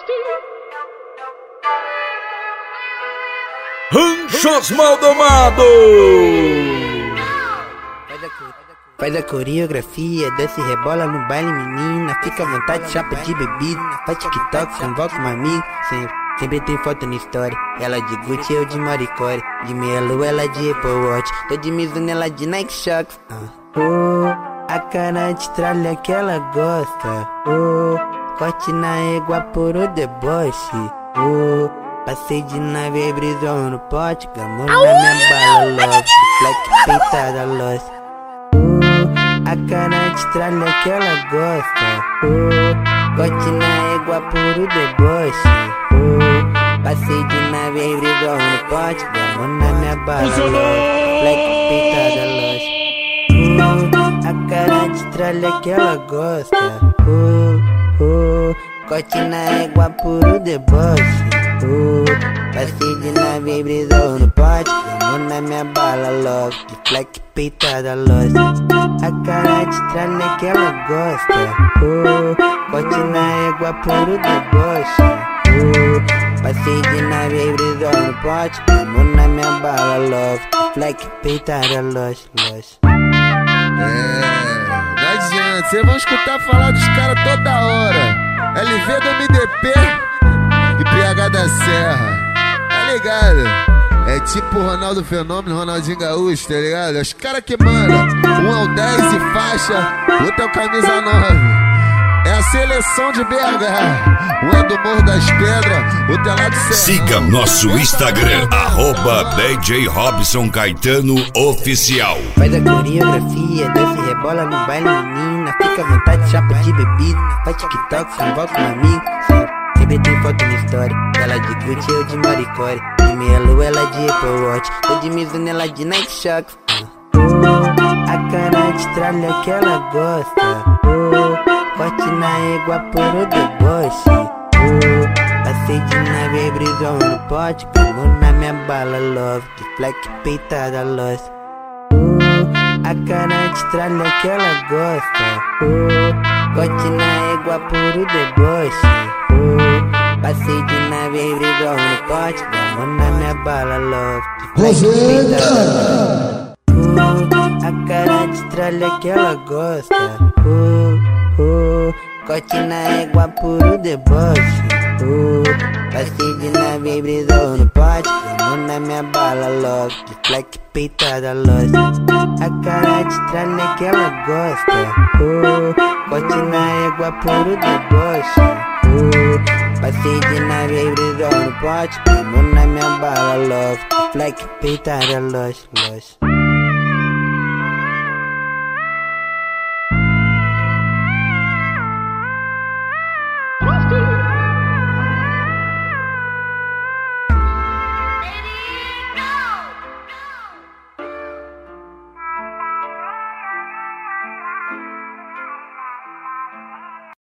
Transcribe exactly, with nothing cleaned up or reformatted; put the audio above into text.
Ranchos Maldomados. Faz a coreografia, desce e rebola no baile, menina. Fica à vontade, chapa de bebida. Faz TikTok, convoca uma amiga. Sempre, sempre tem foto na história. Ela de Gucci, eu de Maricore. De meia lua, ela de Apple Watch. Tô de Mizuno, ela de Nike Shox. uh. Oh, a cara de tralha que ela gosta. Oh, corte na égua por o deboche. Oh, passei de nave, brisou no pote. Gamou na minha bala, love. Black peitada, lost. A cara de tralha que ela gosta. Oh, corte na égua por o deboche. Oh, passei de nave, brisou no pote. Gamou na minha bala, love. Black peitada, lost. Oh, a cara de tralha que ela gosta. Oh, oh, corte na égua por o deboche. Oh, passei de nave, brisou no pote. Gamou na minha bala, love. De black peitada, lost. A cara de tralha que ela gosta. Oh, corte na égua por o deboche. Oh, passei de nave, brisou no pote. Gamou na minha bala, love. De black peitada, lost, lost. É, não adianta, vocês vão escutar falar dos caras toda hora. L V do M D P e P H da Serra, tá ligado? É tipo Ronaldo Fenômeno, Ronaldinho Gaúcho, tá ligado? É os caras que mandam. Um é o dez e faixa, outro é o camisa nove. É a seleção de B H. Um é do Morro das Pedras, outro é lá do Serra. Siga nosso Instagram, arroba D J Robson Caetano Oficial. Faz a coreografia, desce e rebola no baile, menina. Fica à vontade, chapa de bebida. Faz TikTok, convoca um amigo. Sempre, sempre tem foto na história. Ela de Gucci, eu de Maricore. De meia lua, ela de Apple Watch. Tô de Mizuno, ela de Nike Shox. Oh, a cara de tralha que ela gosta. Oh, corte na égua por o deboche. Oh, passei de nave, brisou no pote. Gamou na minha bala, love. De black peitada, lost. Oh, a cara de tralha que ela gosta. Oh, corte na égua por o deboche. Oh, passei de nave, brisou no pote. Gamou na minha bala, love. De black peitada, lost. Oh, a cara de tralha que ela gosta. Oh, oh, corte na égua por o deboche. Oh, passei de nave, brisou no pote. Gamou na minha bala, love. De black peitada, lost. A cara de tralha que ela gosta. Oh, corte na égua por o deboche. Oh, passei de nave, brisou no pote. Gamou na minha bala, love. De black peitada, lost, lost.